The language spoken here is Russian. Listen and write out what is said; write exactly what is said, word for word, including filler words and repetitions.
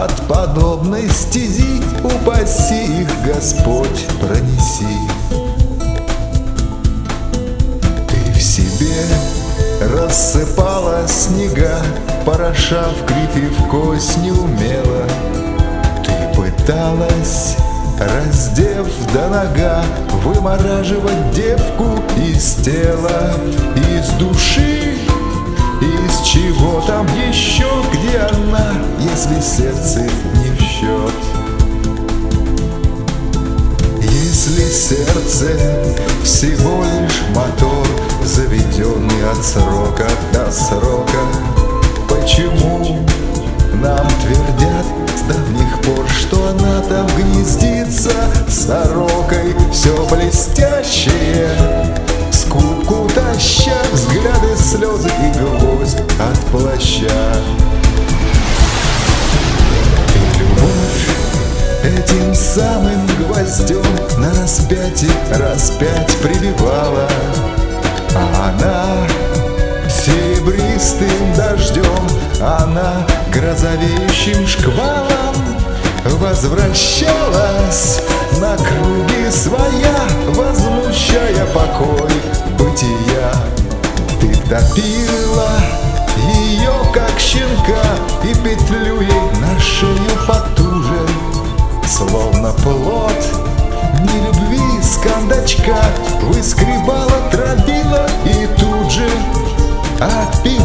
от подобной стези упаси их, Господь, пронеси. Ты в себе рассыпала снега, пороша в крик и в кость неумело. Ты пыталась, раздев до нога, вымораживать девку из тела, из души, из чего там еще, где она, если сердце не в счет. Если сердце всего лишь мотор, заведенный от срока до срока, почему нам твердят с давних пор, что она там гнездится сорокой, все блестящее, скупку таща, взгляды, слезы и гвоздь от плаща. И любовь этим самым гвоздем на распятие распять прибивала, а она серебристым дождем, она грозовеющим шквалом возвращалась на круги своя, возмущая покой бытия. Ты топила ее, как щенка, и петлю ей на шею потуже, словно плод нелюбви с кондачка, выскребала, травила и тут же отпила.